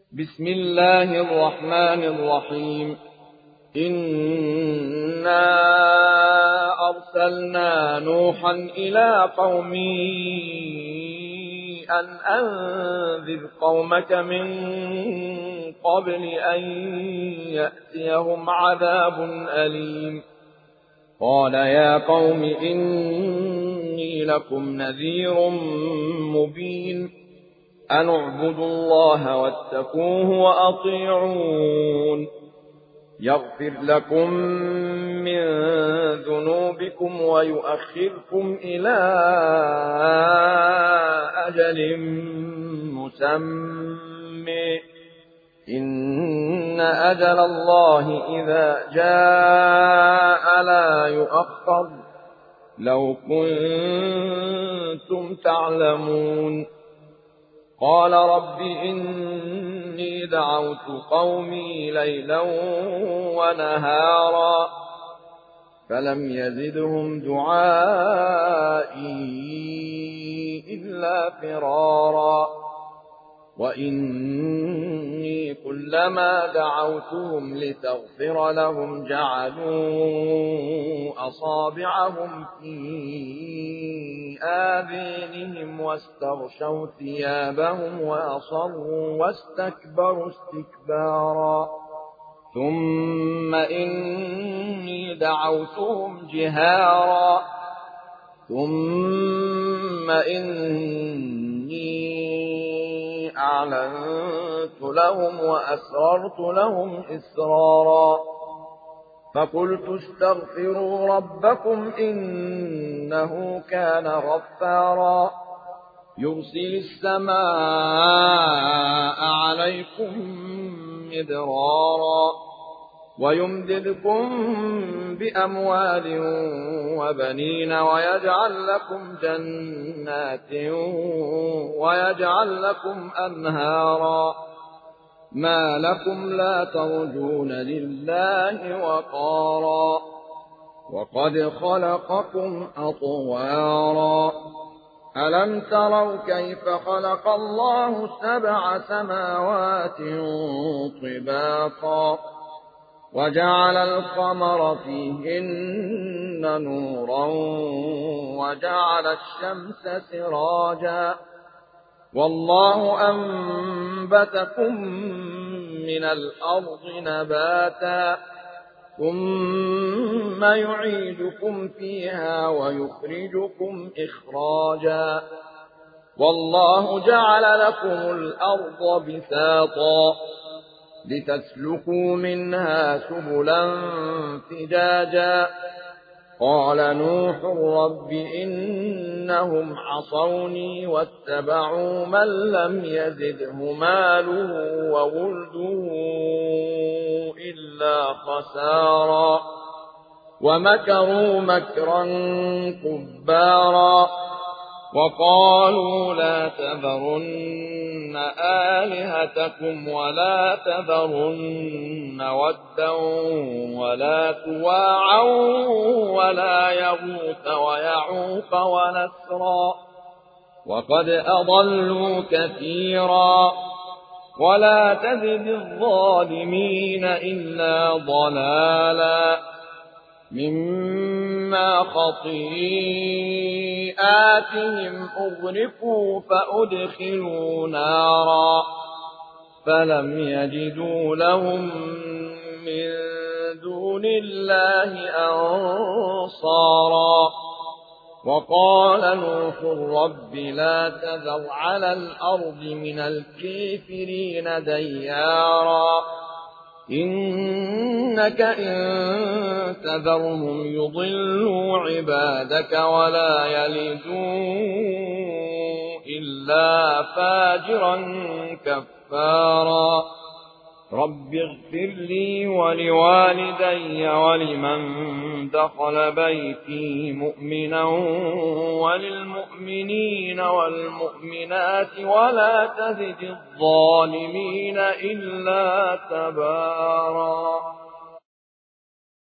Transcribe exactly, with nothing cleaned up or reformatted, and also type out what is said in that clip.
بسم الله الرحمن الرحيم. إنا أرسلنا نوحا إلى قومه أن أنذر قومك من قبل أن يأتيهم عذاب أليم. قال يا قوم إني لكم نذير مبين أن اعبدوا الله واتقوه وأطيعون يغفر لكم من ذنوبكم ويؤخركم إلى أجل مسمى إن أجل الله إذا جاء لا يؤخر لو كنتم تعلمون. قال رب إني دعوت قومي ليلا ونهارا فلم يزدهم دعائي إلا فرارا وإني كلما دعوتهم لتغفر لهم جعلوا أصابعهم في آذانهم واستغشوا ثيابهم وأصروا واستكبروا استكبارا ثم إني دعوتهم جهارا ثم إني أعلنت لهم وأسررت لهم إسرارا فقلت استغفروا ربكم إنه كان غفارا يرسل السماء عليكم مدرارا ويمددكم بأموال وبنين ويجعل لكم جنات ويجعل لكم أنهارا ما لكم لا ترجون لله وقارا وقد خلقكم أطوارا ألم تروا كيف خلق الله سبع سماوات طباقا وجعل القمر فيهن نورا وجعل الشمس سراجا والله أنبتكم من الأرض نباتا ثم يعيدكم فيها ويخرجكم إخراجا والله جعل لكم الأرض بساطا لتسلكوا منها سبلا فجاجا قال نوح رب إنهم عصوني واتبعوا من لم يزده ماله وولده إلا خسارا ومكروا مكرا كبارا وقالوا لا تذرن آلهتكم ولا تذرن ودا ولا سواعا ولا يغوث ويعوق ونسرا وقد أضلوا كثيرا ولا تزد الظالمين إلا ضلالا مما خطيئاتهم أغرقوا فأدخلوا نارا فلم يجدوا لهم من دون الله أنصارا وقال نوح رب لا تذر على الأرض من الكافرين ديارا إنك إن تذرهم يضلوا عبادك ولا يلدوا إلا فاجرا كفارا رب اغفر لي ولوالدي ولمن دخل بيتي مؤمنا وللمؤمنين والمؤمنات ولا تزد الظالمين إلا تبارا.